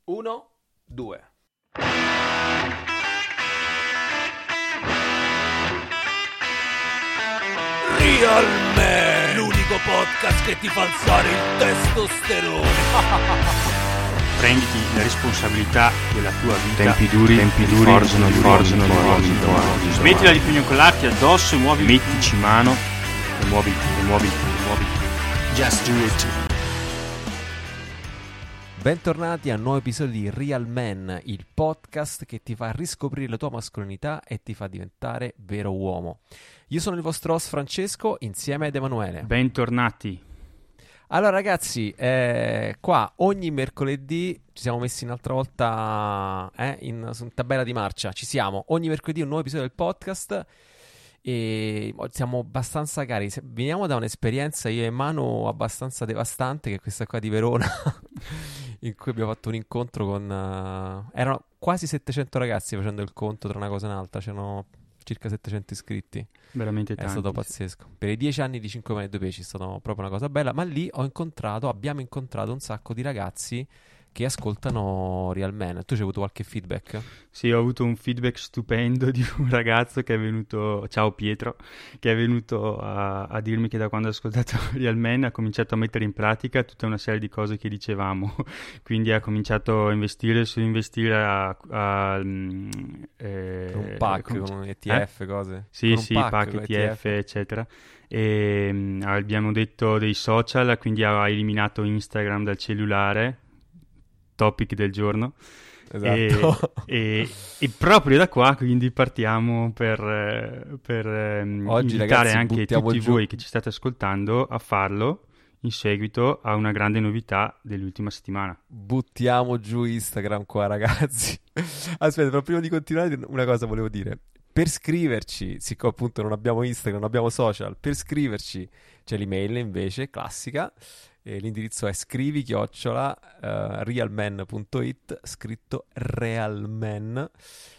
1, 2. Real Man, l'unico podcast che ti fa alzare il testosterone. Prenditi la responsabilità della tua vita. Tempi duri forzano. Smettila di piagnucolarti addosso e mettici mano e muoviti. Just do it. Bentornati a un nuovo episodio di Real Man, il podcast che ti fa riscoprire la tua mascolinità e ti fa diventare vero uomo. Io sono il vostro host Francesco, insieme ad Emanuele. Bentornati. Allora ragazzi, qua ogni mercoledì ci siamo messi un'altra volta su tabella di marcia, ci siamo, ogni mercoledì un nuovo episodio del podcast e siamo abbastanza carichi. Veniamo da un'esperienza io e Manu abbastanza devastante, che è questa qua di Verona, in cui abbiamo fatto un incontro con... erano quasi 700 ragazzi, facendo il conto tra una cosa e un'altra, c'erano circa 700 iscritti. Veramente tanti. È stato pazzesco. Per i 10 anni di 5 mani e 2 pesci è stata proprio una cosa bella. Ma lì abbiamo incontrato un sacco di ragazzi che ascoltano Real Man. Tu ci hai avuto qualche feedback? Sì, ho avuto un feedback stupendo di un ragazzo che è venuto, ciao Pietro, che è venuto a dirmi che da quando ha ascoltato Real Man ha cominciato a mettere in pratica tutta una serie di cose che dicevamo. Quindi ha cominciato a investire un pack con ETF, cose. Sì, con un pack ETF, eccetera. E abbiamo detto dei social, quindi ha eliminato Instagram dal cellulare, topic del giorno. Esatto. E proprio da qua quindi partiamo per oggi, invitare ragazzi, anche tutti giù. voi che ci state ascoltando a farlo in seguito a una grande novità dell'ultima settimana. Buttiamo giù Instagram qua, ragazzi. Aspetta, però prima di continuare una cosa volevo dire. Per scriverci, siccome appunto non abbiamo Instagram, non abbiamo social, per scriverci c'è l'email invece, classica. L'indirizzo è scrivi@realman.it, scritto realman.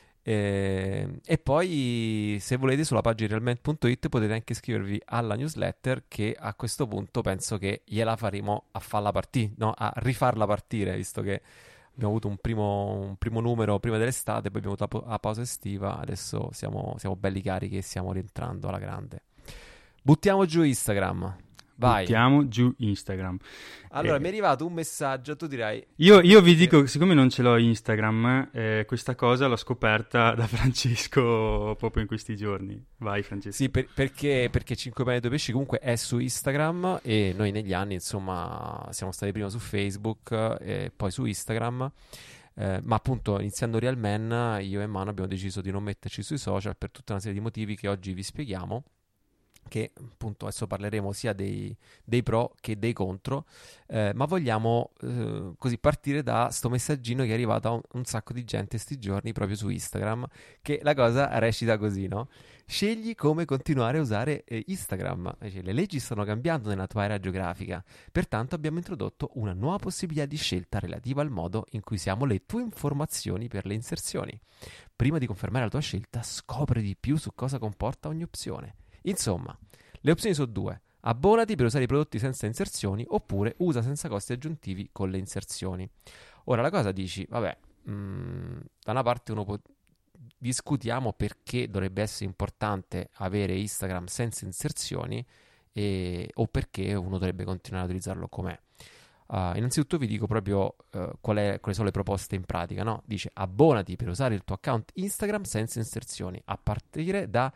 E poi se volete sulla pagina realman.it potete anche iscrivervi alla newsletter, che a questo punto penso che gliela faremo a farla partire, no? A rifarla partire, visto che abbiamo avuto un primo numero prima dell'estate, poi abbiamo avuto la pausa estiva, adesso siamo belli carichi e stiamo rientrando alla grande. Buttiamo giù Instagram. Vai. Buttiamo giù Instagram. Allora, mi è arrivato un messaggio, tu dirai... Io vi dico, siccome non ce l'ho Instagram, questa cosa l'ho scoperta da Francesco proprio in questi giorni. Vai Francesco. Sì, perché 5 pane e 2 pesci comunque è su Instagram, e noi negli anni, insomma, siamo stati prima su Facebook e poi su Instagram. Ma appunto, iniziando Real Man, io e Manu abbiamo deciso di non metterci sui social per tutta una serie di motivi che oggi vi spieghiamo, che appunto adesso parleremo sia dei pro che dei contro, ma vogliamo così partire da sto messaggino che è arrivato a un sacco di gente sti giorni proprio su Instagram, che la cosa recita così, no? Scegli come continuare a usare Instagram. Cioè, le leggi stanno cambiando nella tua area geografica, pertanto abbiamo introdotto una nuova possibilità di scelta relativa al modo in cui usiamo le tue informazioni per le inserzioni. Prima di confermare la tua scelta, scopri di più su cosa comporta ogni opzione. Insomma, le opzioni sono due: abbonati per usare i prodotti senza inserzioni, oppure usa senza costi aggiuntivi con le inserzioni. Ora la cosa dici, vabbè, da una parte discutiamo perché dovrebbe essere importante avere Instagram senza inserzioni o perché uno dovrebbe continuare ad utilizzarlo com'è. Innanzitutto vi dico proprio quali sono le proposte in pratica, no? Dice: abbonati per usare il tuo account Instagram senza inserzioni a partire da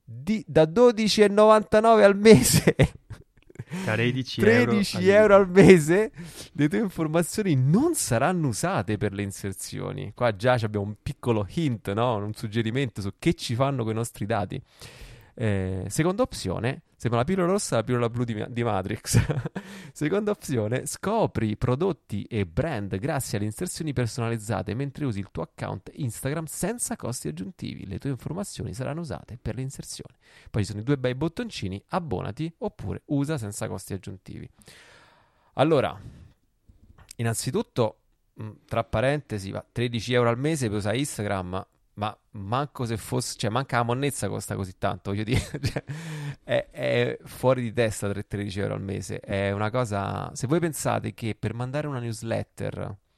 12,99 al mese. 13 euro al mese. Le tue informazioni non saranno usate per le inserzioni. Qua già abbiamo un piccolo hint, no? Un suggerimento su che ci fanno con i nostri dati. Seconda opzione, sembra la pillola rossa e la pillola blu di Matrix. Seconda opzione: scopri prodotti e brand grazie alle inserzioni personalizzate mentre usi il tuo account Instagram senza costi aggiuntivi. Le tue informazioni saranno usate per le inserzioni. Poi ci sono i due bei bottoncini: abbonati oppure usa senza costi aggiuntivi. Allora, innanzitutto, tra parentesi, 13 euro al mese per usare Instagram. Ma manco se fosse, cioè manca la monnezza costa così tanto, voglio dire, cioè, è fuori di testa 13 euro al mese. È una cosa, se voi pensate che per mandare una newsletter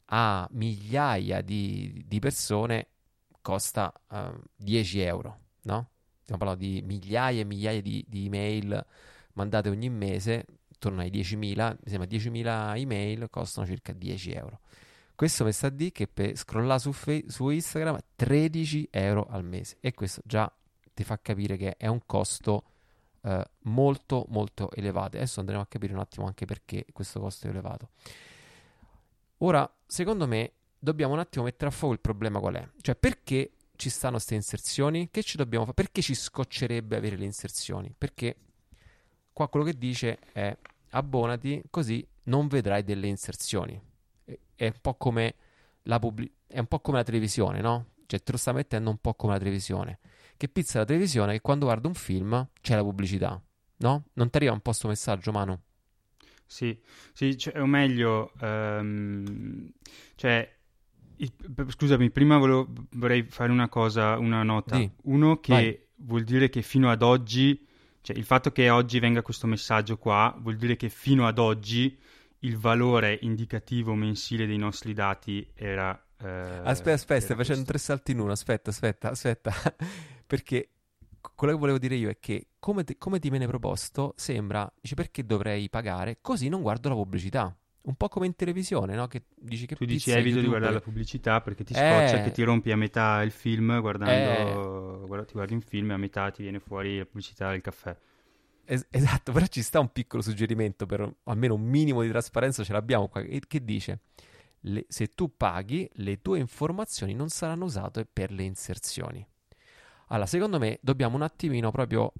a migliaia di persone costa 10 euro, no? Stiamo parlando di migliaia e migliaia di email mandate ogni mese, intorno ai 10.000, mi sembra 10.000 email costano circa 10 euro. Questo mi sta a dire che per scrollare su Instagram 13 euro al mese, e questo già ti fa capire che è un costo molto molto elevato. Adesso andremo a capire un attimo anche perché questo costo è elevato. Ora, secondo me, dobbiamo un attimo mettere a fuoco il problema qual è. Cioè, perché ci stanno queste inserzioni? Che ci dobbiamo fare? Perché ci scoccerebbe avere le inserzioni? Perché qua quello che dice è: abbonati così non vedrai delle inserzioni. È un po' come è un po' come la televisione, no? Cioè, te lo sta mettendo un po' come la televisione. Che pizza la televisione che quando guarda un film c'è la pubblicità, no? Non ti arriva un po' sto messaggio, Manu? Sì, o meglio, cioè, scusami, prima vorrei fare una nota. Di. Uno che Vai. vuol dire che fino ad oggi, cioè il fatto che oggi venga questo messaggio qua, vuol dire che fino ad oggi il valore indicativo mensile dei nostri dati era... Aspetta, stai era facendo questo. 3 salti in uno. Aspetta. Perché quello che volevo dire io è che come ti viene proposto, sembra, dici, perché dovrei pagare? Così non guardo la pubblicità. Un po' come in televisione, no? Che dici che Tu dici pizza evito di YouTube. guardare la pubblicità perché ti scoccia che ti rompi a metà il film guardando... ti guardi un film e a metà ti viene fuori la pubblicità del caffè. Esatto, però ci sta un piccolo suggerimento per almeno un minimo di trasparenza, ce l'abbiamo qua, che dice: se tu paghi, le tue informazioni non saranno usate per le inserzioni. Allora, secondo me dobbiamo un attimino proprio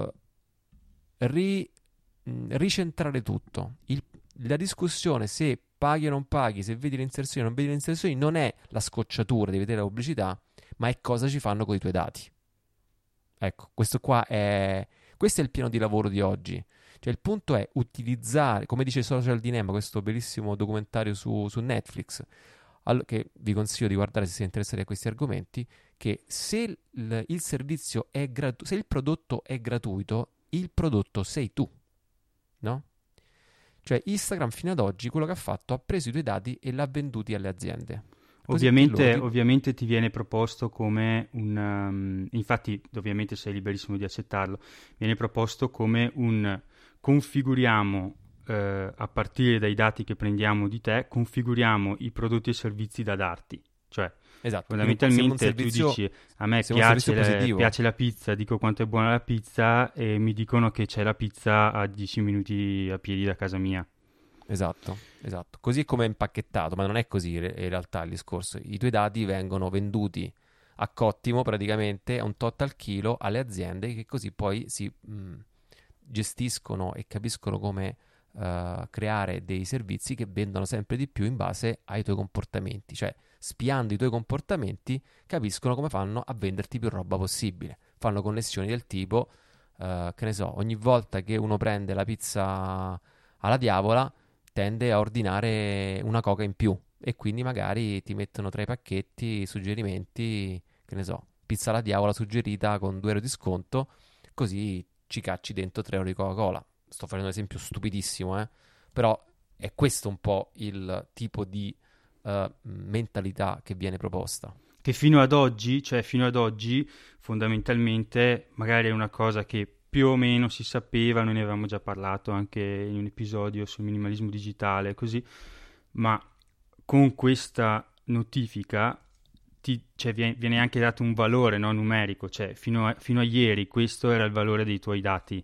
ricentrare tutto. La discussione se paghi o non paghi, se vedi le inserzioni o non vedi le inserzioni, non è la scocciatura di vedere la pubblicità, ma è cosa ci fanno con i tuoi dati. Ecco, questo è il piano di lavoro di oggi. Cioè, il punto è utilizzare, come dice Social Dilemma, questo bellissimo documentario su Netflix, che vi consiglio di guardare se siete interessati a questi argomenti, che se il servizio è se il prodotto è gratuito, il prodotto sei tu, no? Cioè, Instagram fino ad oggi quello che ha fatto, ha preso i tuoi dati e l'ha venduti alle aziende. Ovviamente ti viene proposto come infatti ovviamente sei liberissimo di accettarlo, viene proposto come un configuriamo a partire dai dati che prendiamo di te, configuriamo i prodotti e servizi da darti. Cioè, esatto, fondamentalmente tu dici a me piace la pizza, dico quanto è buona la pizza e mi dicono che c'è la pizza a 10 minuti a piedi da casa mia. Esatto. Così è come è impacchettato, ma non è così in realtà il discorso. I tuoi dati vengono venduti a cottimo praticamente a un tot al chilo alle aziende che così poi si gestiscono e capiscono come creare dei servizi che vendono sempre di più in base ai tuoi comportamenti. Cioè, spiando i tuoi comportamenti, capiscono come fanno a venderti più roba possibile. Fanno connessioni del tipo, che ne so, ogni volta che uno prende la pizza alla diavola tende a ordinare una coca in più e quindi magari ti mettono tra i pacchetti suggerimenti, che ne so, pizza alla diavola suggerita con 2 euro di sconto, così ci cacci dentro 3 euro di Coca-Cola. Sto facendo un esempio stupidissimo, però è questo un po' il tipo di mentalità che viene proposta. Che fino ad oggi fondamentalmente magari è una cosa che più o meno si sapeva, noi ne avevamo già parlato anche in un episodio sul minimalismo digitale, così, ma con questa notifica viene anche dato un valore, no, numerico, cioè fino a ieri questo era il valore dei tuoi dati.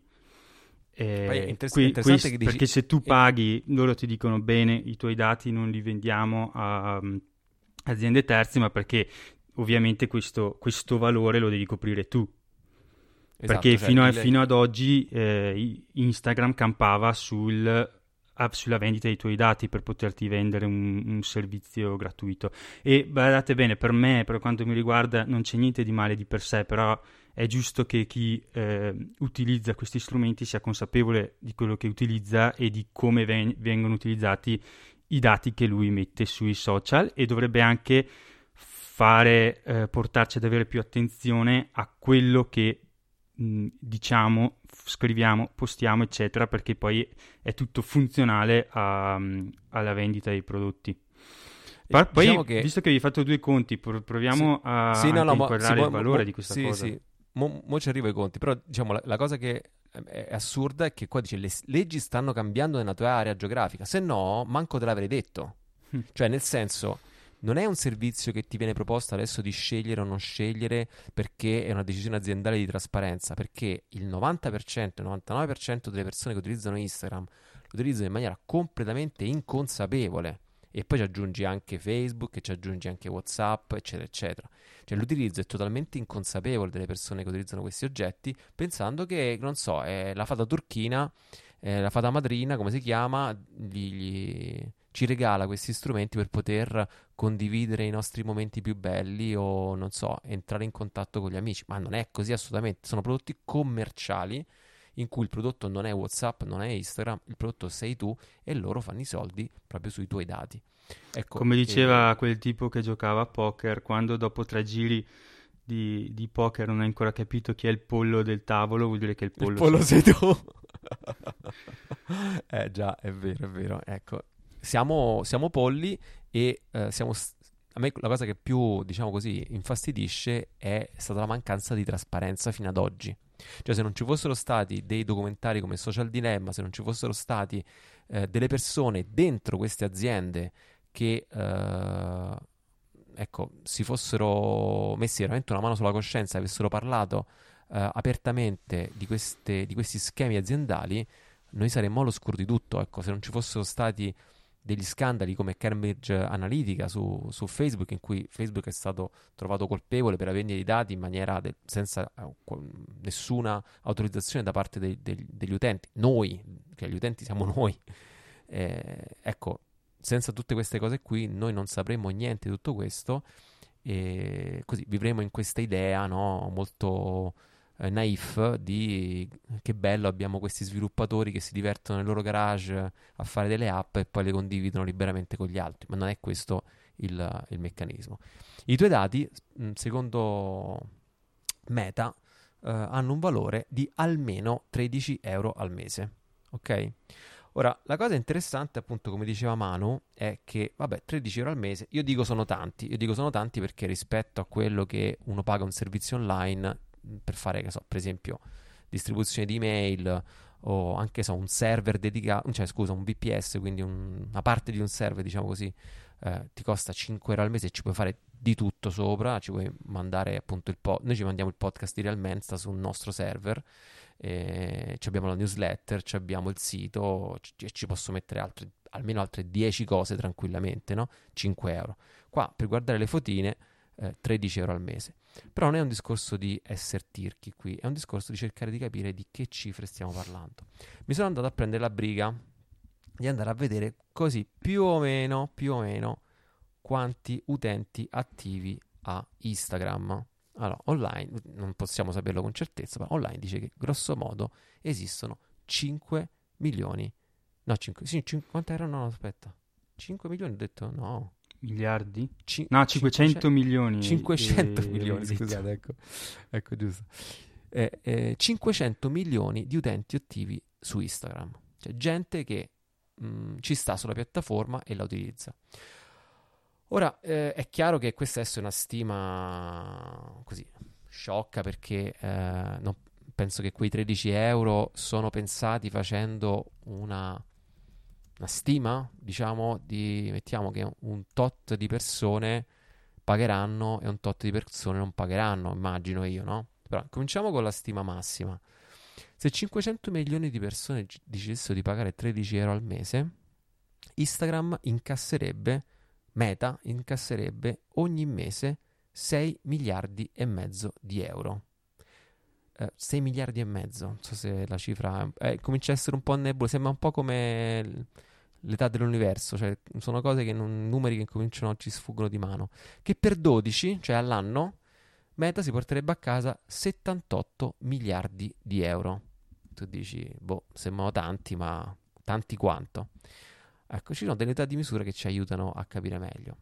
Perché se tu paghi, loro ti dicono bene, i tuoi dati non li vendiamo a aziende terze, ma perché ovviamente questo valore lo devi coprire tu. Esatto, perché cioè fino ad oggi Instagram campava sulla vendita dei tuoi dati per poterti vendere un servizio gratuito. E guardate bene, per me, per quanto mi riguarda, non c'è niente di male di per sé, però è giusto che chi utilizza questi strumenti sia consapevole di quello che utilizza e di come vengono utilizzati i dati che lui mette sui social, e dovrebbe anche portarci ad avere più attenzione a quello che diciamo, scriviamo, postiamo, eccetera, perché poi è tutto funzionale alla vendita dei prodotti. Poi, Diciamo che visto che vi hai fatto due conti, proviamo a sì, no, anche no, inquadrare il valore di questa cosa. Sì, mo ci arrivo ai conti, però diciamo la cosa che è assurda è che qua dice le leggi stanno cambiando nella tua area geografica, se no manco te l'avrei detto. Cioè, nel senso, non è un servizio che ti viene proposto adesso di scegliere o non scegliere perché è una decisione aziendale di trasparenza, perché il 90%, il 99% delle persone che utilizzano Instagram lo utilizzano in maniera completamente inconsapevole. E poi ci aggiungi anche Facebook, e ci aggiungi anche WhatsApp, eccetera, eccetera. Cioè l'utilizzo è totalmente inconsapevole delle persone che utilizzano questi oggetti, pensando che, non so, è la fata turchina, la fata madrina, come si chiama, ci regala questi strumenti per poter condividere i nostri momenti più belli o, non so, entrare in contatto con gli amici. Ma non è così assolutamente. Sono prodotti commerciali in cui il prodotto non è WhatsApp, non è Instagram, il prodotto sei tu e loro fanno i soldi proprio sui tuoi dati. Ecco, Come diceva quel tipo che giocava a poker, quando dopo 3 giri di poker non hai ancora capito chi è il pollo del tavolo, vuol dire che il pollo sei tu. Già, è vero, ecco. Siamo polli e a me la cosa che più, diciamo così, infastidisce è stata la mancanza di trasparenza fino ad oggi. Cioè, se non ci fossero stati dei documentari come Social Dilemma, se non ci fossero stati delle persone dentro queste aziende che ecco, si fossero messi veramente una mano sulla coscienza e avessero parlato apertamente di questi schemi aziendali, noi saremmo all'oscuro di tutto. Ecco, se non ci fossero stati degli scandali come Cambridge Analytica su Facebook, in cui Facebook è stato trovato colpevole per vendita di dati in maniera senza nessuna autorizzazione da parte degli utenti. Noi, che gli utenti siamo noi. Ecco, senza tutte queste cose qui noi non sapremmo niente di tutto questo e così vivremo in questa idea, no, molto naif di che bello, abbiamo questi sviluppatori che si divertono nel loro garage a fare delle app e poi le condividono liberamente con gli altri, ma non è questo il meccanismo. I tuoi dati, secondo Meta, hanno un valore di almeno 13 euro al mese, ok? Ora, la cosa interessante, appunto, come diceva Manu, è che, vabbè, 13 euro al mese, io dico sono tanti perché rispetto a quello che uno paga un servizio online per fare, che so, per esempio, distribuzione di email o anche, so, un server dedicato, cioè, scusa, un VPS, quindi una parte di un server, diciamo così, ti costa 5 euro al mese e ci puoi fare di tutto sopra, ci puoi mandare appunto noi ci mandiamo il podcast di Realmente, sta sul nostro server, abbiamo la newsletter, abbiamo il sito, ci posso mettere almeno altre 10 cose tranquillamente, no? 5 euro. Qua per guardare le fotine 13 euro al mese. Però non è un discorso di essere tirchi qui, è un discorso di cercare di capire di che cifre stiamo parlando. Mi sono andato a prendere la briga di andare a vedere così più o meno quanti utenti attivi ha Instagram. Allora, online, non possiamo saperlo con certezza, ma online dice che grosso modo esistono 5 milioni. No, 5, sì, quanto erano? No, aspetta. 5 milioni, ho detto no. Miliardi? No, 500 milioni. 500 milioni, scusate, ecco giusto. 500 milioni di utenti attivi su Instagram. Cioè gente che ci sta sulla piattaforma e la utilizza. Ora, è chiaro che questa è una stima così sciocca, perché penso che quei 13 euro sono pensati facendo una stima, diciamo, mettiamo che un tot di persone pagheranno e un tot di persone non pagheranno, immagino io, no? Però cominciamo con la stima massima. Se 500 milioni di persone decidessero di pagare 13 euro al mese, Meta incasserebbe ogni mese 6 miliardi e mezzo di euro. 6 miliardi e mezzo, non so se la cifra comincia a essere un po' nebulosa, sembra un po' come l'età dell'universo, cioè sono cose numeri che cominciano, ci sfuggono di mano, che per 12, cioè all'anno, Meta si porterebbe a casa 78 miliardi di euro. Tu dici, sembrano tanti, ma tanti quanto? Ecco, ci sono delle unità di misura che ci aiutano a capire meglio.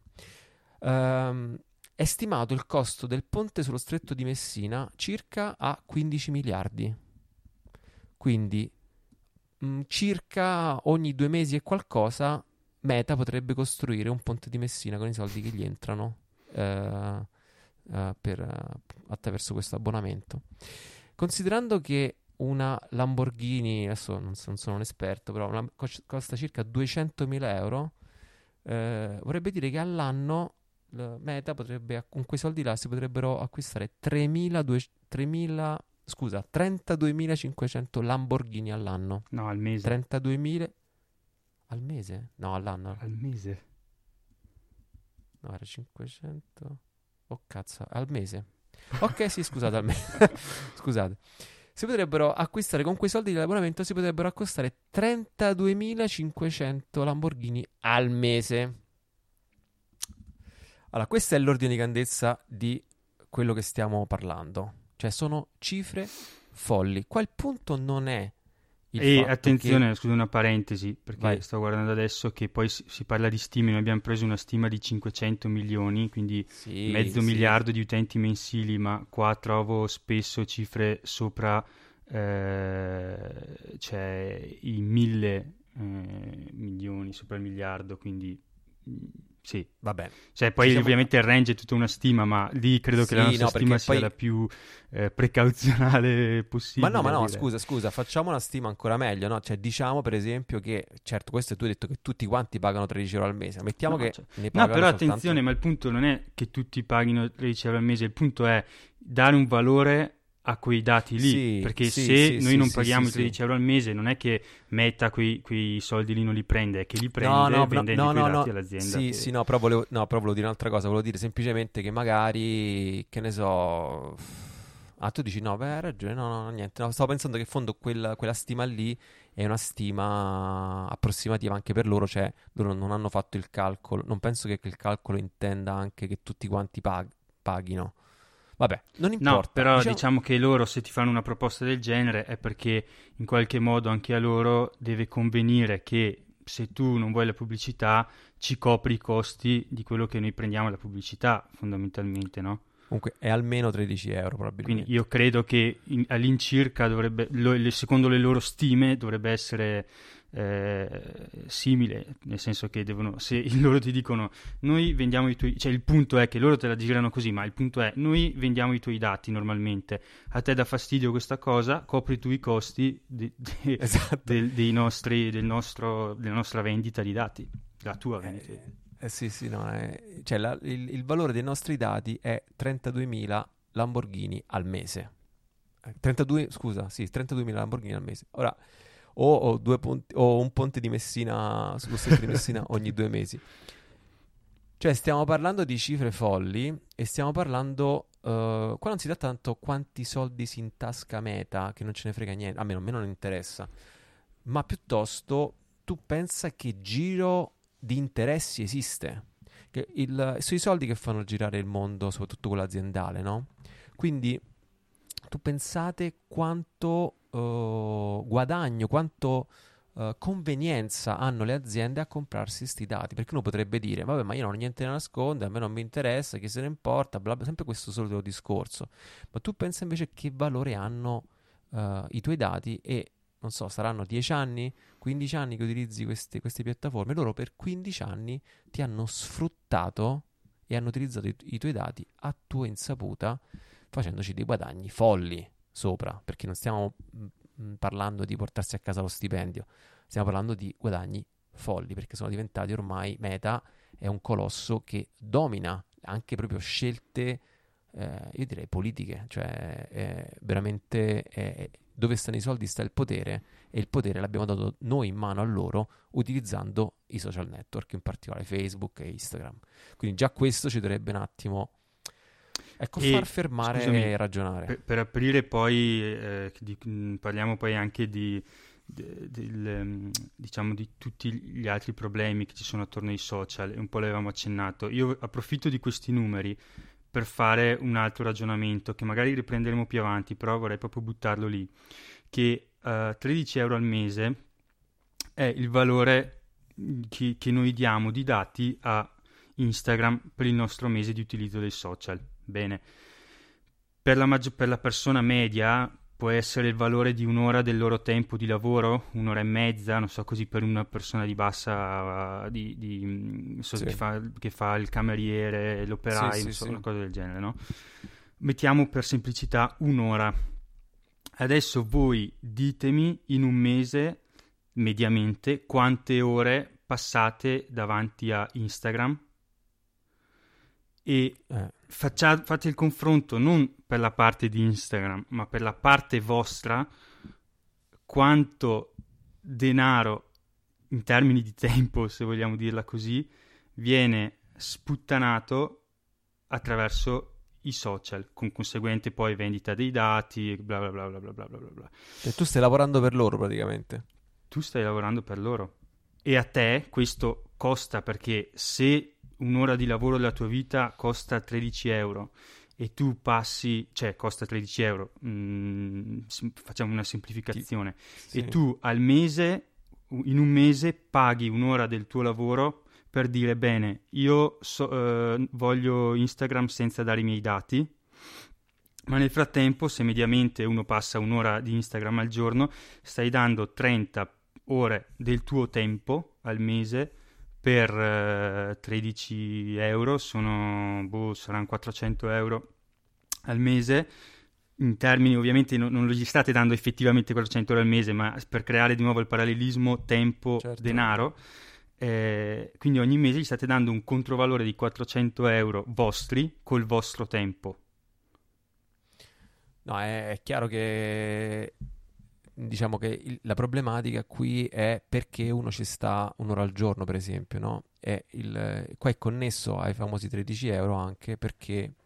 È stimato il costo del ponte sullo stretto di Messina circa a 15 miliardi. Quindi circa ogni 2 mesi e qualcosa Meta potrebbe costruire un ponte di Messina con i soldi che gli entrano attraverso questo abbonamento. Considerando che una Lamborghini, adesso non sono un esperto, però costa circa 200.000 euro, vorrebbe dire che all'anno Meta potrebbe, con quei soldi là si potrebbero acquistare 32.500 Lamborghini all'anno. No, al mese. 32.000 al mese? No, all'anno. Al mese. No, era 500. Oh cazzo, al mese. Ok, sì, scusate, al mese. Scusate. Si potrebbero acquistare con quei soldi di abbonamento, si potrebbero accostare 32.500 Lamborghini al mese. Allora, questo è l'ordine di grandezza di quello che stiamo parlando. Cioè, sono cifre folli. Qua il punto non è il E fatto attenzione, che... scusa una parentesi, perché Vai. sto guardando adesso che poi si parla di stime, noi abbiamo preso una stima di 500 milioni, quindi Sì, mezzo sì. miliardo di utenti mensili, ma qua trovo spesso cifre sopra, cioè i 1.000 milioni, sopra il miliardo, quindi sì. Vabbè. Cioè poi Ci siamo- ovviamente il range è tutta una stima, ma lì credo che la Sì, nostra no, stima perché sia poi- la più precauzionale Ma possibile. no, direi. scusa, facciamo una stima ancora meglio, no? Cioè, diciamo per esempio che, certo, questo tu hai detto che tutti quanti pagano 13 euro al mese, mettiamo No, che cioè- ne No, pagano però soltanto... attenzione, ma il punto non è che tutti paghino 13 euro al mese, il punto è dare un valore a quei dati lì, Sì, perché sì, se sì, noi sì, non sì, paghiamo sì, i 13 euro al mese, non è che Meta quei soldi lì non li prende, è che li prende vendendo quei dati all'azienda. Sì, che- sì, no, però volevo dire un'altra cosa, volevo dire semplicemente che magari, che ne so... Ah, tu dici no, beh, hai ragione, no, niente, no, stavo pensando che in fondo quella stima lì è una stima approssimativa anche per loro, cioè loro non hanno fatto il calcolo, non penso che il calcolo intenda anche che tutti quanti paghino. Vabbè, non No, importa. però diciamo che loro se ti fanno una proposta del genere è perché in qualche modo anche a loro deve convenire che se tu non vuoi la pubblicità ci copri i costi di quello che noi prendiamo la pubblicità fondamentalmente, no? Comunque è almeno 13 euro probabilmente. Quindi io credo che all'incirca dovrebbe, secondo le loro stime, dovrebbe essere simile, nel senso che devono, se loro ti dicono noi vendiamo i tuoi, cioè il punto è che loro te la girano così, ma il punto è noi vendiamo i tuoi dati normalmente, a te dà fastidio questa cosa, copri tu i costi Esatto. della nostra vendita di dati, la tua vendita di dati. Sì, no, cioè il valore dei nostri dati è 32.000 Lamborghini al mese. 32.000 Lamborghini al mese. Ora, o un ponte di Messina sullo stretto di Messina ogni 2 mesi. Cioè, stiamo parlando di cifre folli e stiamo parlando... qua non si tratta tanto quanti soldi si intasca Meta, che non ce ne frega niente, a me non interessa, ma piuttosto tu pensa che giro di interessi esiste, che sui soldi che fanno girare il mondo, soprattutto quello aziendale, no? Quindi tu pensate quanto guadagno, quanto convenienza hanno le aziende a comprarsi sti dati, perché uno potrebbe dire vabbè, ma io non ho niente da nascondere, a me non mi interessa, chi se ne importa, bla bla, sempre questo solito discorso. Ma tu pensa invece che valore hanno i tuoi dati e non so, saranno 10 anni, 15 anni che utilizzi queste piattaforme, loro per 15 anni ti hanno sfruttato e hanno utilizzato i tuoi dati a tua insaputa, facendoci dei guadagni folli sopra, perché non stiamo parlando di portarsi a casa lo stipendio, stiamo parlando di guadagni folli, perché sono diventati ormai, Meta è un colosso che domina anche proprio scelte, io direi politiche, cioè veramente dove stanno i soldi sta il potere, e il potere l'abbiamo dato noi in mano a loro utilizzando i social network, in particolare Facebook e Instagram. Quindi già questo ci dovrebbe un attimo far fermare scusami, e ragionare. Per aprire poi, parliamo poi anche diciamo di tutti gli altri problemi che ci sono attorno ai social, e un po' l'avevamo accennato. Io approfitto di questi numeri per fare un altro ragionamento che magari riprenderemo più avanti, però vorrei proprio buttarlo lì, che 13 euro al mese è il valore che noi diamo di dati a Instagram per il nostro mese di utilizzo dei social. Bene, per la persona media può essere il valore di un'ora del loro tempo di lavoro, un'ora e mezza, non so, così per una persona di bassa, Sì. che fa il cameriere, l'operaio, Sì, non sì, so, sì. una cosa del genere, no? Mettiamo per semplicità un'ora. Adesso voi ditemi in un mese, mediamente, quante ore passate davanti a Instagram e fate il confronto non per la parte di Instagram, ma per la parte vostra, quanto denaro, in termini di tempo, se vogliamo dirla così, viene sputtanato attraverso i social, con conseguente poi vendita dei dati, bla bla bla bla bla bla bla bla. Cioè, tu stai lavorando per loro praticamente. Tu stai lavorando per loro e a te questo costa, perché se un'ora di lavoro della tua vita costa 13 euro e tu passi, cioè costa 13 euro, facciamo una semplificazione, Sì. e tu al mese, in un mese paghi un'ora del tuo lavoro per dire bene, io voglio Instagram senza dare i miei dati, ma nel frattempo, se mediamente uno passa un'ora di Instagram al giorno, stai dando 30 ore del tuo tempo al mese per 13 euro, saranno 400 euro al mese. In termini, ovviamente, non gli state dando effettivamente 400 euro al mese, ma per creare di nuovo il parallelismo tempo-denaro. Certo. Quindi ogni mese gli state dando un controvalore di 400 euro vostri col vostro tempo. No, è chiaro che diciamo che la problematica qui è perché uno ci sta un'ora al giorno, per esempio, no? Qua è connesso ai famosi 13 euro anche perché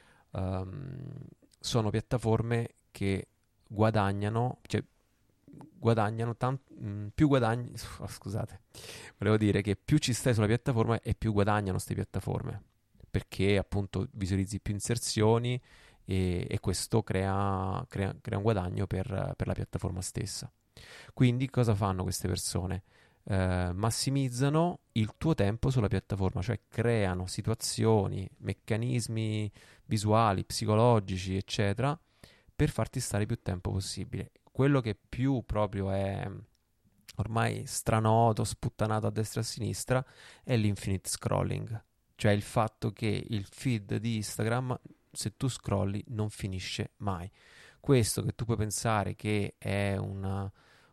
sono piattaforme che guadagnano, cioè guadagnano più guadagni, scusate, volevo dire che più ci stai sulla piattaforma e più guadagnano queste piattaforme, perché appunto visualizzi più inserzioni e questo crea un guadagno per la piattaforma stessa. Quindi cosa fanno queste persone? Massimizzano il tuo tempo sulla piattaforma, cioè creano situazioni, meccanismi visuali, psicologici, eccetera, per farti stare più tempo possibile. Quello che più proprio è ormai stranoto, sputtanato a destra e a sinistra è l'infinite scrolling, cioè il fatto che il feed di Instagram, se tu scrolli, non finisce mai. Questo che tu puoi pensare che è un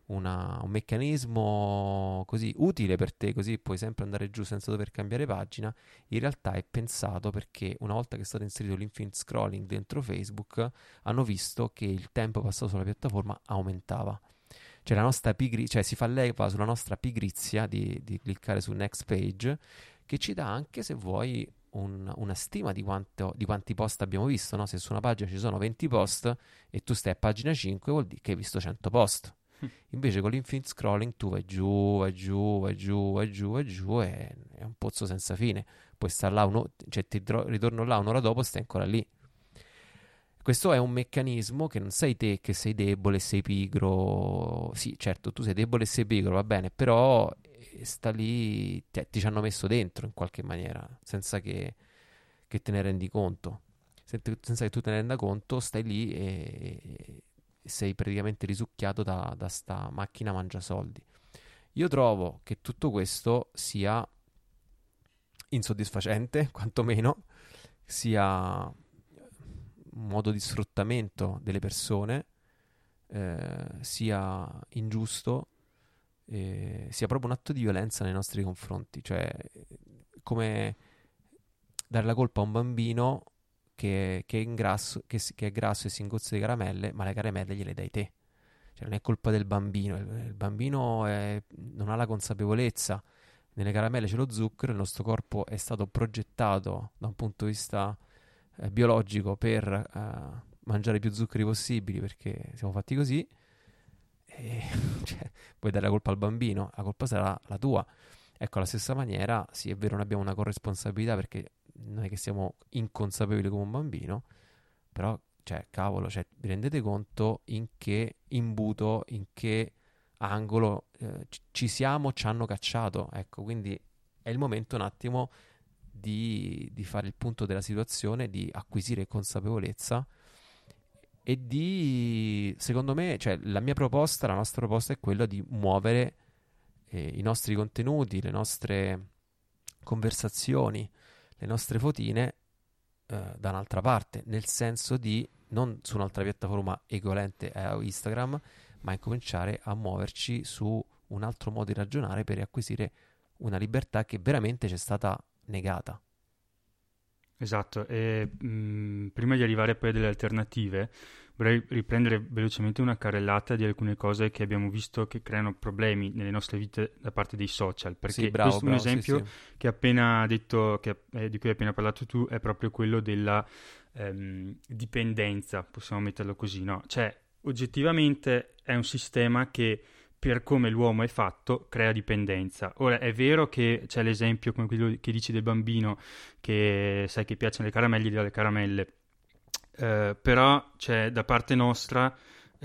meccanismo così utile per te, così puoi sempre andare giù senza dover cambiare pagina, in realtà è pensato perché una volta che è stato inserito l'infinite scrolling dentro Facebook, hanno visto che il tempo passato sulla piattaforma aumentava. Cioè la nostra cioè si fa leva sulla nostra pigrizia di cliccare su next page, che ci dà anche, se vuoi, una stima di quanti post abbiamo visto, no? Se su una pagina ci sono 20 post e tu stai a pagina 5, vuol dire che hai visto 100 post. Invece con l'infinite scrolling tu vai giù, vai giù, vai giù, vai giù, vai giù e è un pozzo senza fine. Puoi stare là, cioè ritorno là un'ora dopo, stai ancora lì. Questo è un meccanismo che non sei te che sei debole, sei pigro. Sì, certo, tu sei debole e sei pigro, va bene, però sta lì, ti ci hanno messo dentro in qualche maniera, senza che te ne rendi conto. Senza che tu te ne renda conto, stai lì e sei praticamente risucchiato da sta macchina mangiasoldi. Io trovo che tutto questo sia insoddisfacente, quantomeno, sia un modo di sfruttamento delle persone, sia ingiusto, sia proprio un atto di violenza nei nostri confronti, cioè come dare la colpa a un bambino che è grasso e si ingozza di caramelle, ma le caramelle gliele dai te. Cioè non è colpa del bambino, il bambino non ha la consapevolezza. Nelle caramelle c'è lo zucchero, il nostro corpo è stato progettato da un punto di vista biologico per mangiare più zuccheri possibili, perché siamo fatti così. E, cioè, puoi dare la colpa al bambino, la colpa sarà la tua. Ecco, alla stessa maniera, sì, è vero, noi abbiamo una corresponsabilità perché non è che siamo inconsapevoli come un bambino, però, cioè, cavolo, cioè, vi rendete conto in che imbuto, in che angolo ci siamo, ci hanno cacciato, ecco, quindi è il momento un attimo di fare il punto della situazione, di acquisire consapevolezza e secondo me, cioè la nostra proposta è quella di muovere i nostri contenuti, le nostre conversazioni, le nostre fotine da un'altra parte, nel senso di non su un'altra piattaforma equivalente a Instagram, ma incominciare a muoverci su un altro modo di ragionare per acquisire una libertà che veramente ci è stata negata. Esatto, e prima di arrivare poi a delle alternative, vorrei riprendere velocemente una carrellata di alcune cose che abbiamo visto che creano problemi nelle nostre vite da parte dei social, perché Sì, bravo, questo è un esempio sì, sì. che appena detto, di cui hai appena parlato tu, è proprio quello della dipendenza, possiamo metterlo così, no? Cioè, oggettivamente è un sistema che per come l'uomo è fatto, crea dipendenza. Ora, è vero che c'è l'esempio come quello che dici del bambino che sai che piacciono le caramelle, gli dà le caramelle. Però, cioè, da parte nostra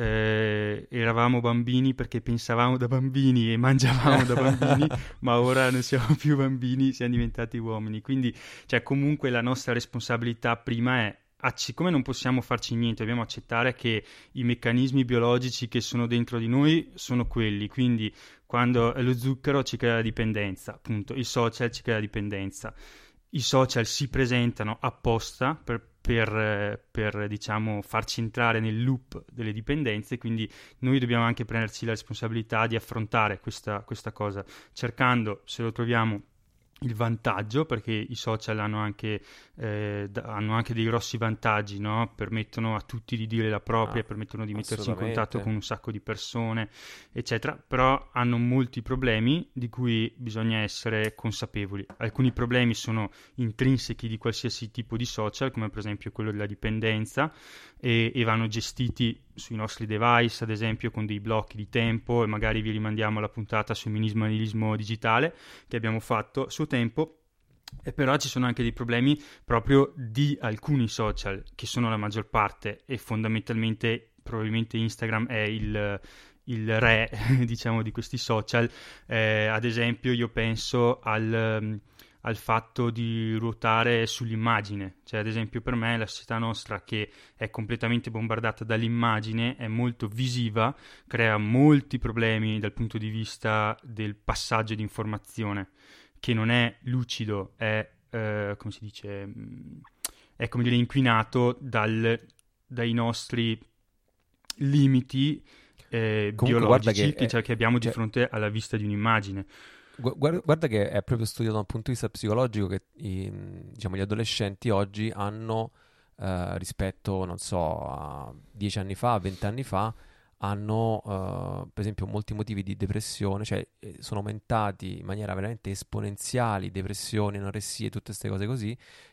eravamo bambini perché pensavamo da bambini e mangiavamo da bambini, ma ora non siamo più bambini, siamo diventati uomini. Quindi, cioè, comunque la nostra responsabilità prima è siccome non possiamo farci niente, dobbiamo accettare che i meccanismi biologici che sono dentro di noi sono quelli, quindi quando lo zucchero ci crea la dipendenza, appunto, il social ci crea la dipendenza. I social si presentano apposta per diciamo, farci entrare nel loop delle dipendenze, quindi noi dobbiamo anche prenderci la responsabilità di affrontare questa cosa, cercando, se lo troviamo, il vantaggio, perché i social hanno anche dei grossi vantaggi, no? Permettono a tutti di dire la propria, permettono di mettersi in contatto con un sacco di persone, eccetera, però hanno molti problemi di cui bisogna essere consapevoli. Alcuni problemi sono intrinseci di qualsiasi tipo di social, come per esempio quello della dipendenza, e vanno gestiti sui nostri device, ad esempio con dei blocchi di tempo, e magari vi rimandiamo alla puntata sul minimalismo digitale che abbiamo fatto a suo tempo. E però ci sono anche dei problemi proprio di alcuni social, che sono la maggior parte, e fondamentalmente probabilmente Instagram è il re diciamo di questi social. Ad esempio io penso al fatto di ruotare sull'immagine, cioè ad esempio per me la società nostra, che è completamente bombardata dall'immagine, è molto visiva, crea molti problemi dal punto di vista del passaggio di informazione, che non è lucido, è come si dice, è come dire inquinato dai nostri limiti biologici che abbiamo di fronte alla vista di un'immagine. Guarda che è proprio studiato da un punto di vista psicologico che diciamo, gli adolescenti oggi hanno rispetto, non so, a 10 anni fa, a 20 anni fa, hanno per esempio molti motivi di depressione, cioè sono aumentati in maniera veramente esponenziali depressioni, anoressie, tutte queste cose così,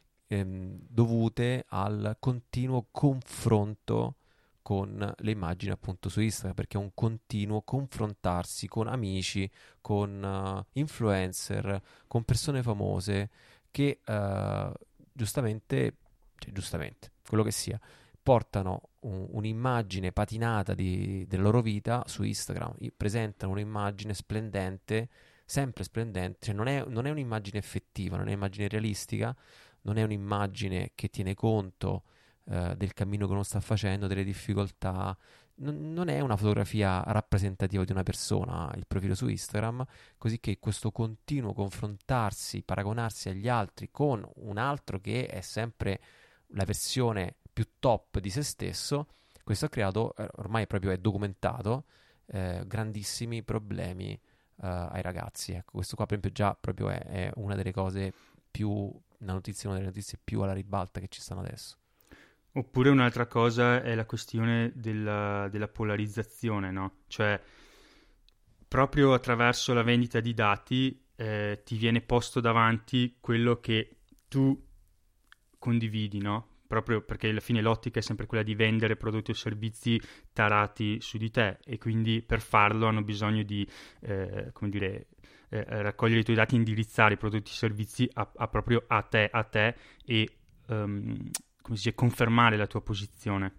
dovute al continuo confronto con le immagini appunto su Instagram, perché è un continuo confrontarsi con amici, con influencer, con persone famose che giustamente, quello che sia, portano un'immagine patinata della loro vita su Instagram, presentano un'immagine splendente, sempre splendente, cioè non è un'immagine effettiva, non è un'immagine realistica, non è un'immagine che tiene conto del cammino che uno sta facendo, delle difficoltà, non è una fotografia rappresentativa di una persona il profilo su Instagram, così che questo continuo confrontarsi, paragonarsi agli altri con un altro che è sempre la versione più top di se stesso, questo ha creato, ormai proprio è documentato, grandissimi problemi ai ragazzi. Ecco, questo qua per esempio già proprio è una delle cose più, una delle notizie più alla ribalta che ci stanno adesso. Oppure un'altra cosa è la questione della polarizzazione, no? Cioè, proprio attraverso la vendita di dati ti viene posto davanti quello che tu condividi, no? Proprio perché alla fine l'ottica è sempre quella di vendere prodotti o servizi tarati su di te, e quindi per farlo hanno bisogno di, come dire, raccogliere i tuoi dati, indirizzare i prodotti e servizi proprio a te e come si dice, confermare la tua posizione.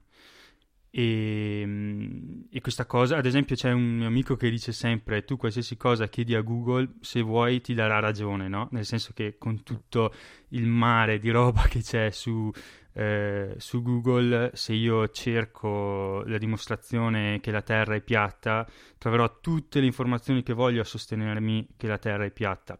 E questa cosa, ad esempio, c'è un mio amico che dice sempre: tu qualsiasi cosa chiedi a Google, se vuoi ti darà ragione, no? Nel senso che con tutto il mare di roba che c'è su su Google, se io cerco la dimostrazione che la Terra è piatta, troverò tutte le informazioni che voglio a sostenermi che la Terra è piatta.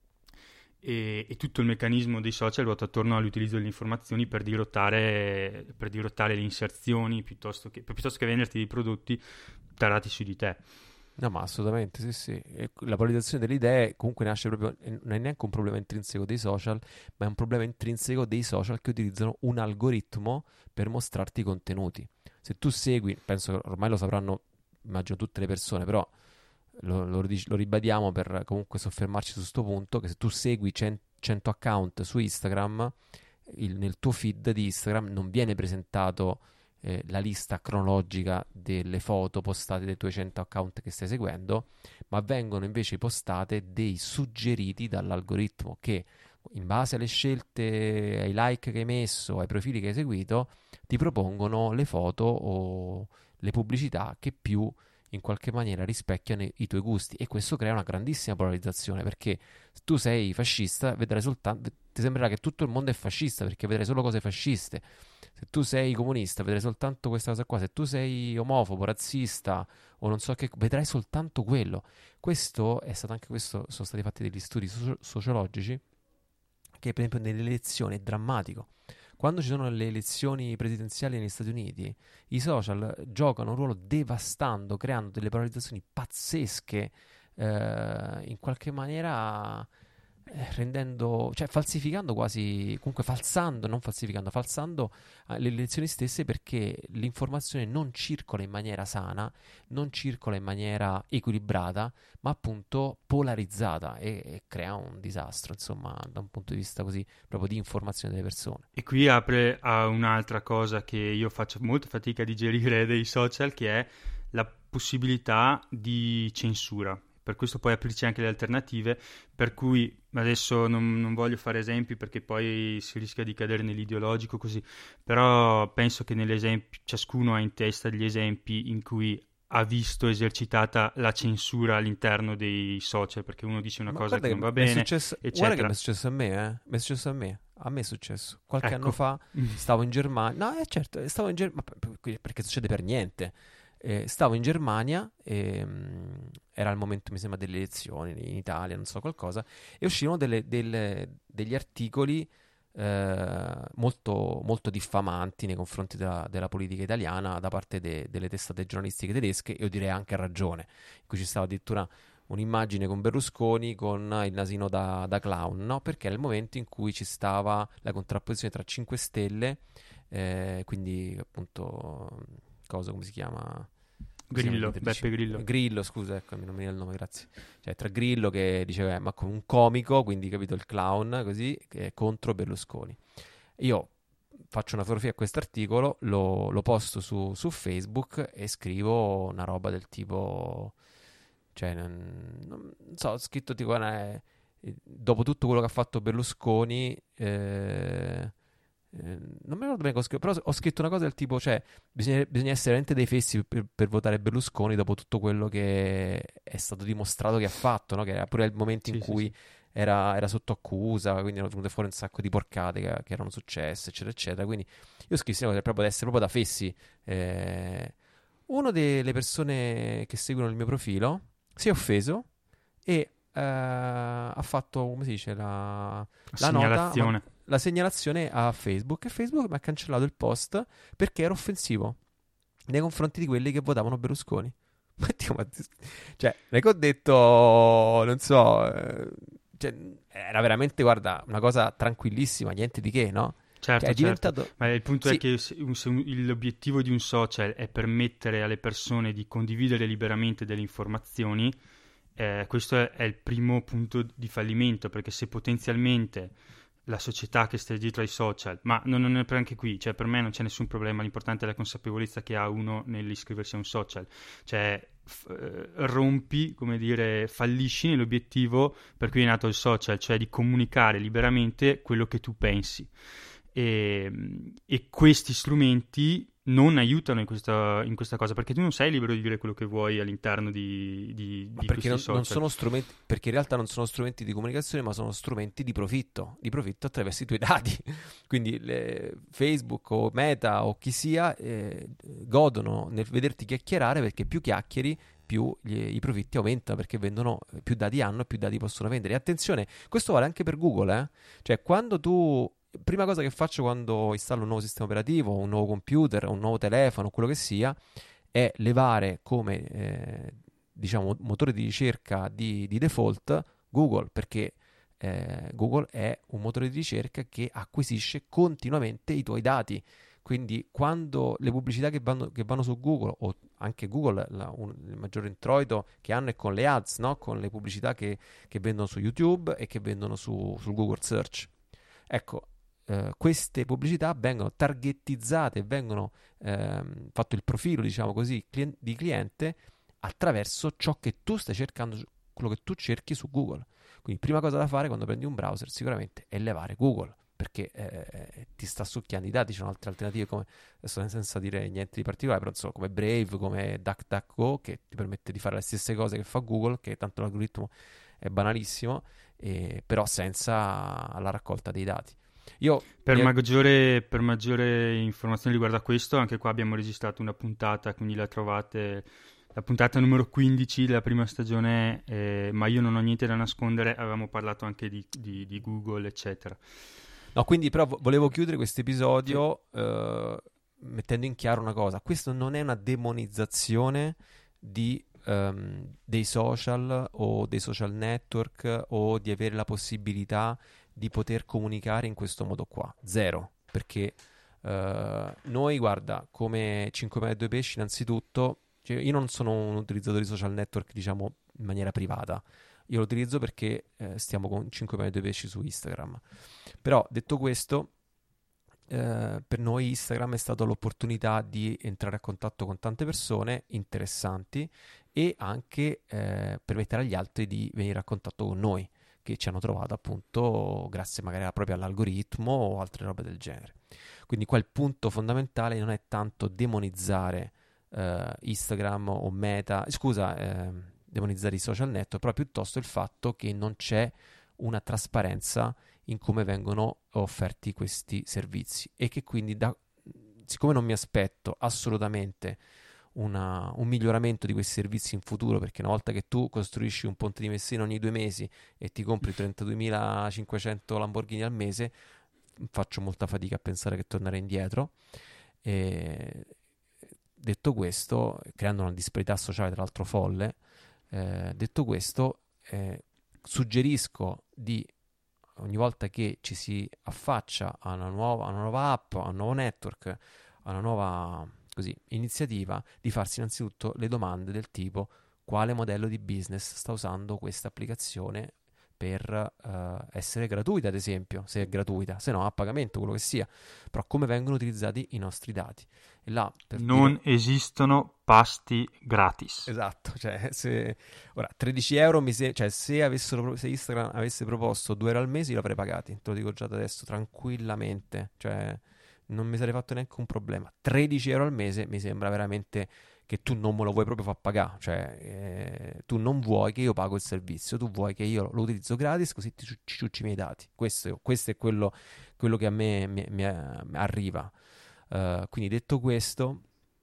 E tutto il meccanismo dei social ruota attorno all'utilizzo delle informazioni per dirottare le inserzioni piuttosto che venderti dei prodotti tarati su di te. No, ma assolutamente, sì, sì. E la polarizzazione delle idee comunque nasce proprio, non è neanche un problema intrinseco dei social, ma è un problema intrinseco dei social che utilizzano un algoritmo per mostrarti i contenuti. Se tu segui, penso che ormai lo sapranno, immagino tutte le persone, però lo ribadiamo per comunque soffermarci su questo punto, che se tu segui 100 account su Instagram, nel tuo feed di Instagram non viene presentato la lista cronologica delle foto postate dai tuoi 100 account che stai seguendo, ma vengono invece postate dei suggeriti dall'algoritmo che, in base alle scelte, ai like che hai messo, ai profili che hai seguito, ti propongono le foto o le pubblicità che più in qualche maniera rispecchiano i tuoi gusti, e questo crea una grandissima polarizzazione, perché se tu sei fascista vedrai soltanto, ti sembrerà che tutto il mondo è fascista perché vedrai solo cose fasciste. Se tu sei comunista vedrai soltanto questa cosa qua, se tu sei omofobo, razzista o non so che, vedrai soltanto quello. Questo è stato, anche questo sono stati fatti degli studi sociologici, che per esempio nelle elezioni è drammatico. Quando ci sono le elezioni presidenziali negli Stati Uniti, i social giocano un ruolo devastando, creando delle polarizzazioni pazzesche, in qualche maniera rendendo, cioè falsificando quasi, comunque falsando, non falsificando, falsando le elezioni stesse, perché l'informazione non circola in maniera sana, non circola in maniera equilibrata, ma appunto polarizzata, e crea un disastro, insomma, da un punto di vista così proprio di informazione delle persone. E qui apre a un'altra cosa che io faccio molta fatica a digerire dei social, che è la possibilità di censura. Per questo puoi aprirci anche le alternative, per cui adesso non voglio fare esempi perché poi si rischia di cadere nell'ideologico così, però penso che nell'esempio ciascuno ha in testa degli esempi in cui ha visto esercitata la censura all'interno dei social, perché uno dice una cosa che non va bene, eccetera. Guarda che mi è successo a me, mi è successo a me è successo qualche anno fa, stavo in Germania, no, certo, stavo in Germania, perché succede per niente. Stavo in Germania, era il momento, mi sembra, delle elezioni in Italia, non so, qualcosa, e uscivano degli articoli molto, molto diffamanti nei confronti della politica italiana da parte delle testate giornalistiche tedesche, e io direi anche a ragione, in cui ci stava addirittura un'immagine con Berlusconi con il nasino da clown, no? Perché era il momento in cui ci stava la contrapposizione tra 5 Stelle, quindi appunto, come si chiama? Grillo, Beppe Grillo. Grillo, scusa, ecco, non mi viene il nome, grazie. Cioè, tra Grillo, che diceva, ma con un comico, quindi capito, il clown, così, che è contro Berlusconi. Io faccio una fotografia a quest'articolo, lo posto su Facebook e scrivo una roba del tipo, cioè, non so, ho scritto tipo, dopo tutto quello che ha fatto Berlusconi, non mi ricordo bene cosa ho scritto, però ho scritto una cosa del tipo, cioè bisogna essere veramente dei fessi per votare Berlusconi dopo tutto quello che è stato dimostrato che ha fatto, no? Che era pure il momento in cui era sotto accusa, quindi erano venute fuori un sacco di porcate che erano successe, eccetera eccetera. Quindi io scrissi una cosa proprio da essere proprio da fessi. Una delle persone che seguono il mio profilo si è offeso e ha fatto, come si dice, la segnalazione. nota, la segnalazione a Facebook, e Facebook mi ha cancellato il post perché era offensivo nei confronti di quelli che votavano Berlusconi. Cioè, non è che ho detto, non so, cioè, era veramente, guarda, una cosa tranquillissima, niente di che, no? Certo, cioè, è diventato... Ma il punto è che se l'obiettivo di un social è permettere alle persone di condividere liberamente delle informazioni, questo è il primo punto di fallimento, perché se potenzialmente la società che sta dietro ai social, ma non è per anche qui, cioè per me non c'è nessun problema, l'importante è la consapevolezza che ha uno nell'iscriversi a un social, cioè rompi, come dire, fallisci nell'obiettivo per cui è nato il social, cioè di comunicare liberamente quello che tu pensi, e questi strumenti non aiutano in questa cosa, perché tu non sei libero di dire quello che vuoi all'interno di Ma perché questi non social. sono strumenti, perché in realtà non sono strumenti di comunicazione, ma sono strumenti di profitto attraverso i tuoi dati. Quindi Facebook o Meta o chi sia godono nel vederti chiacchierare, perché più chiacchieri, più i profitti aumentano, perché vendono, più dati hanno, più dati possono vendere. E attenzione, questo vale anche per Google, eh? Cioè, quando tu prima cosa che faccio quando installo un nuovo sistema operativo, un nuovo computer, un nuovo telefono, quello che sia, è levare come diciamo motore di ricerca di default Google, perché Google è un motore di ricerca che acquisisce continuamente i tuoi dati. Quindi quando le pubblicità che vanno su Google, o anche Google, il maggior introito che hanno è con le ads, no? Con le pubblicità che vendono su YouTube e che vendono sul Google Search. Ecco, queste pubblicità vengono targetizzate, vengono fatto il profilo, diciamo così, di cliente attraverso ciò che tu stai cercando, quello che tu cerchi su Google. Quindi prima cosa da fare quando prendi un browser sicuramente è levare Google, perché ti sta succhiando i dati. Ci sono altre alternative come, adesso senza dire niente di particolare, però insomma, come Brave, come DuckDuckGo, che ti permette di fare le stesse cose che fa Google, che tanto l'algoritmo è banalissimo, però senza la raccolta dei dati. Per maggiore informazione riguardo a questo, anche qua abbiamo registrato una puntata, quindi la trovate, la puntata numero 15 della prima stagione, ma io non ho niente da nascondere, avevamo parlato anche di Google, eccetera. No, quindi però volevo chiudere questo episodio mettendo in chiaro una cosa: questo non è una demonizzazione dei social o dei social network, o di avere la possibilità di poter comunicare in questo modo qua. Zero. Perché noi, guarda, come 5 mila e 2 pesci, innanzitutto, cioè, io non sono un utilizzatore di social network, diciamo, in maniera privata. Io lo utilizzo perché stiamo con 5 mila e 2 pesci su Instagram. Però, detto questo, per noi Instagram è stata l'opportunità di entrare a contatto con tante persone interessanti, e anche permettere agli altri di venire a contatto con noi, che ci hanno trovato appunto grazie magari proprio all'algoritmo o altre robe del genere. Quindi qua il punto fondamentale non è tanto demonizzare Instagram o Meta, demonizzare i social network, però piuttosto il fatto che non c'è una trasparenza in come vengono offerti questi servizi, e che quindi siccome non mi aspetto assolutamente un miglioramento di questi servizi in futuro, perché una volta che tu costruisci un ponte di Messina ogni 2 mesi e ti compri 32.500 Lamborghini al mese, faccio molta fatica a pensare che tornerei indietro. Detto questo, creando una disparità sociale tra l'altro folle, detto questo, suggerisco di, ogni volta che ci si affaccia a una nuova app, a un nuovo network, a una nuova iniziativa, di farsi innanzitutto le domande del tipo: quale modello di business sta usando questa applicazione per essere gratuita, ad esempio, se è gratuita, se no a pagamento, quello che sia, però come vengono utilizzati i nostri dati. E là, non esistono pasti gratis. Esatto, cioè ora 13 euro cioè se Instagram avesse proposto 2 euro al mese, io l'avrei pagati, te lo dico già da adesso, tranquillamente, cioè non mi sarei fatto neanche un problema. 13 euro al mese mi sembra veramente che tu non me lo vuoi proprio far pagare, cioè tu non vuoi che io pago il servizio, tu vuoi che io lo utilizzo gratis, così ci ciucci i miei dati. Questo è quello che a me mi arriva. Quindi detto questo,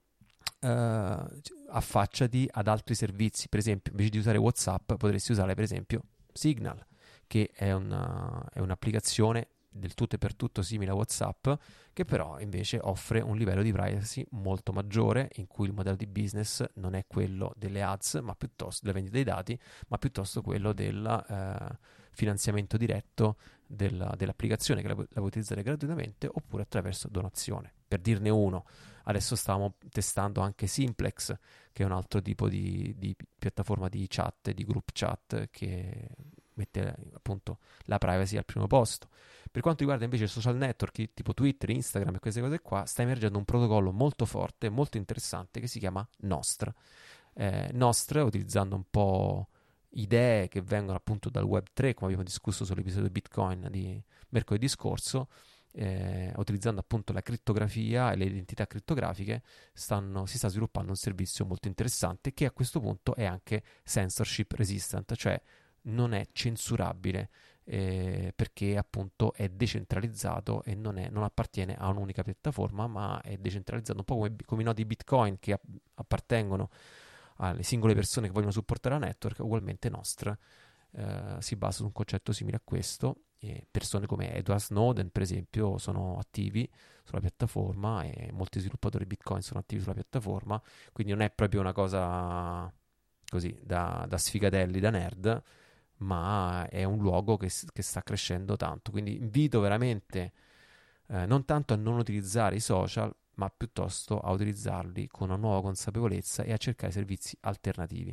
affacciati ad altri servizi. Per esempio, invece di usare WhatsApp potresti usare per esempio Signal, che è un'applicazione del tutto e per tutto simile a WhatsApp, che però invece offre un livello di privacy molto maggiore, in cui il modello di business non è quello delle ads, ma piuttosto della vendita dei dati, ma piuttosto quello del finanziamento diretto dell'applicazione, che la puoi utilizzare gratuitamente oppure attraverso donazione. Per dirne uno, adesso stiamo testando anche Simplex, che è un altro tipo di piattaforma di chat, di group chat, che mette appunto la privacy al primo posto. Per quanto riguarda invece il social network tipo Twitter, Instagram e queste cose qua, sta emergendo un protocollo molto forte, molto interessante, che si chiama Nostr. Nostr, utilizzando un po' idee che vengono appunto dal Web 3, come abbiamo discusso sull'episodio Bitcoin di mercoledì scorso, utilizzando appunto la crittografia e le identità crittografiche, si sta sviluppando un servizio molto interessante che a questo punto è anche censorship resistant, cioè non è censurabile, perché appunto è decentralizzato e non appartiene a un'unica piattaforma, ma è decentralizzato, un po' come i nodi Bitcoin che appartengono alle singole persone che vogliono supportare la network. Ugualmente Nostr si basa su un concetto simile a questo, e persone come Edward Snowden per esempio sono attivi sulla piattaforma e molti sviluppatori Bitcoin sono attivi sulla piattaforma, quindi non è proprio una cosa così da sfigatelli, da nerd, ma è un luogo che sta crescendo tanto. Quindi invito veramente non tanto a non utilizzare i social, ma piuttosto a utilizzarli con una nuova consapevolezza e a cercare servizi alternativi.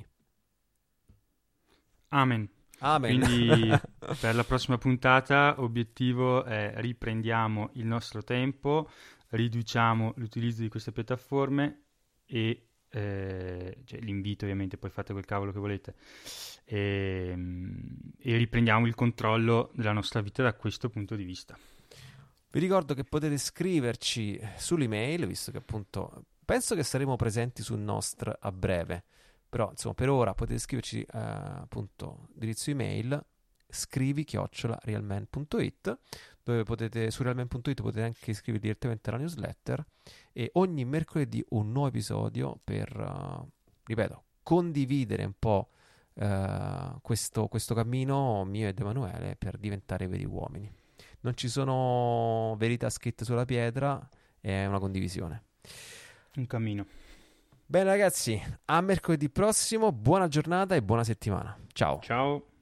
Amen. Amen. Quindi per la prossima puntata obiettivo è riprendiamo il nostro tempo, riduciamo l'utilizzo di queste piattaforme e cioè, l'invito ovviamente, poi fate quel cavolo che volete, e riprendiamo il controllo della nostra vita da questo punto di vista. Vi ricordo che potete scriverci sull'email, visto che appunto penso che saremo presenti sul nostro a breve, però insomma per ora potete scriverci appunto indirizzo email scrivi@realman.it, dove potete, su realman.it potete anche iscrivervi direttamente alla newsletter, e ogni mercoledì un nuovo episodio per, ripeto, condividere un po' questo cammino mio ed Emanuele per diventare veri uomini. Non ci sono verità scritte sulla pietra, è una condivisione. Un cammino. Bene ragazzi, a mercoledì prossimo, buona giornata e buona settimana. Ciao. Ciao.